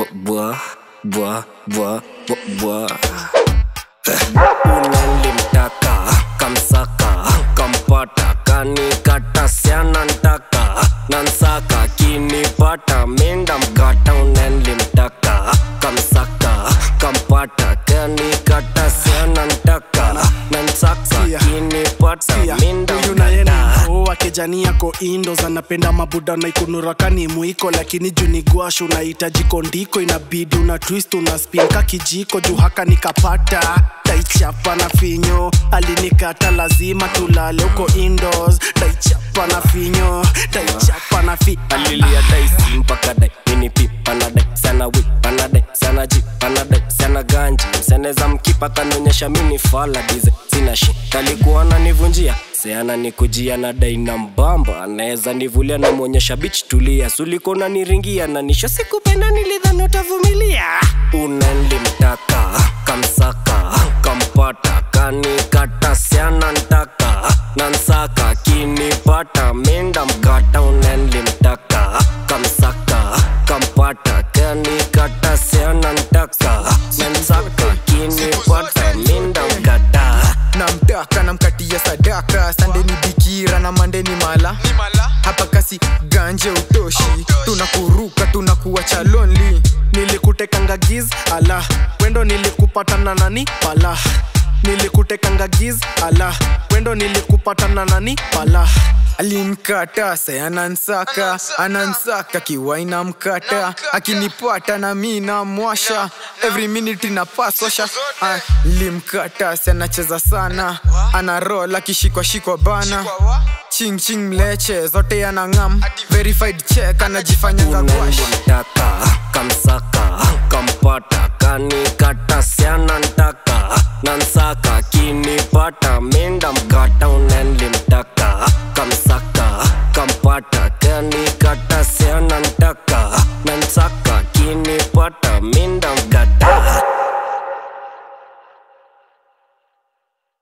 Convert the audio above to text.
Bois. Unalimtaka, kamsaka, kampata, kanikata, sianantaka, nansaka, kinipata, minda mkata. Unalimtaka, kamsaka, kampata, kanikata, sianantaka, nansaka, kinipata, minda mkata. Wakejani yako Indos anapenda mabuda na ikunurakani muiko, lakini juni guashu unahitaji kondiko, inabidi una twist una spin kakijiko juu haka nikapata taichapa na finyo, alinikata lazima tulale uko Indos, taichapa na finyo, taichapa na alilia daisi mpaka dai mini pipa na dai sana wik pana dai sana jik pana dai sana ganji mseneza mkipa kanonyesha mini fala dize sina shi kalikuwa ananivunjia seana nikujia na dai na mbamba anaweza nivulia na muonyesha bitch tulia suliko na niringia na nisho sikupenda nilidhani utavumilia. Unalimtaka, kamsaka, kampata, kanikata, sianantaka, nansaka, kinipata, minda mkata. Unalimtaka, kamsaka, kampata, kanikata, sianantaka, nansaka, kinipata, minda mkata. Namtaka namkatia sadaka, Sunday ni bikira na Monday ni mala. Hapa kasi ganje utoshi, tunakuruka tunakuacha lonely. Nilikutekanga giz ala, wendo nilikupata na nani pala. Nilikutekanga giz ala, wendo nilikupata na nani pala. Alinikata saya anansaka kiwaina mkata, akinipata na mimi namwasha every minute inapaswasha. Limkata sana cheza sana, ana roll akishikwa bana, ching ching mleche zote anangam, verified check anajifanya ngagwash. Unalimtaka, kamsaka, kampata, kanikata, sianantaka, nansaka, kinipata, minda